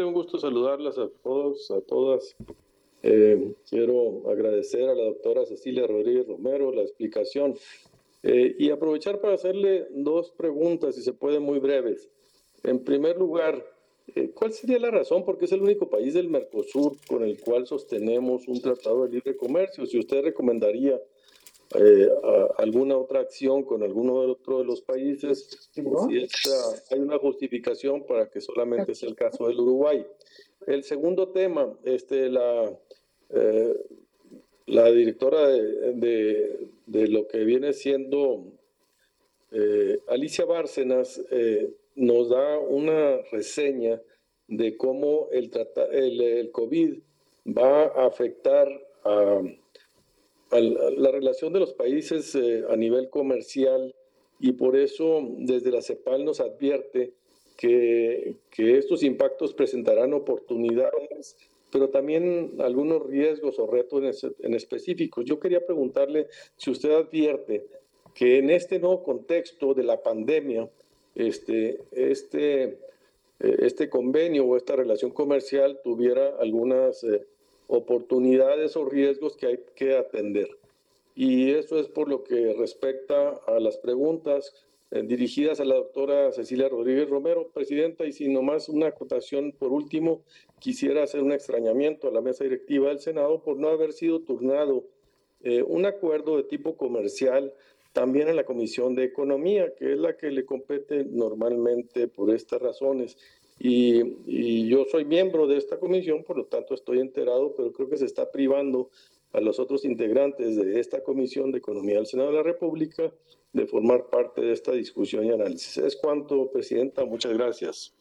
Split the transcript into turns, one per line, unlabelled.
un gusto saludarlas a todos, a todas. Quiero agradecer a la doctora Cecilia Rodríguez Romero la explicación y aprovechar para hacerle dos preguntas, si se puede, muy breves. En primer lugar, ¿cuál sería la razón? Porque es el único país del Mercosur con el cual sostenemos un tratado de libre comercio. Si usted recomendaría alguna otra acción con alguno de otro de los países, si hay una justificación para que solamente sea el caso del Uruguay. El segundo tema, eh, la directora de lo que viene siendo Alicia Bárcenas nos da una reseña de cómo el COVID va a afectar a la relación de los países a nivel comercial, y por eso desde la CEPAL nos advierte que estos impactos presentarán oportunidades, pero también algunos riesgos o retos en específicos. Yo quería preguntarle si usted advierte que en este nuevo contexto de la pandemia, este convenio o esta relación comercial tuviera algunas oportunidades o riesgos que hay que atender. Y eso es por lo que respecta a las preguntas dirigidas a la doctora Cecilia Rodríguez Romero, presidenta, y sin nomás una acotación por último, quisiera hacer un extrañamiento a la mesa directiva del Senado por no haber sido turnado un acuerdo de tipo comercial también en la Comisión de Economía, que es la que le compete normalmente por estas razones. Y yo soy miembro de esta comisión, por lo tanto estoy enterado, pero creo que se está privando a los otros integrantes de esta Comisión de Economía del Senado de la República de formar parte de esta discusión y análisis. Es cuanto, presidenta. Muchas gracias.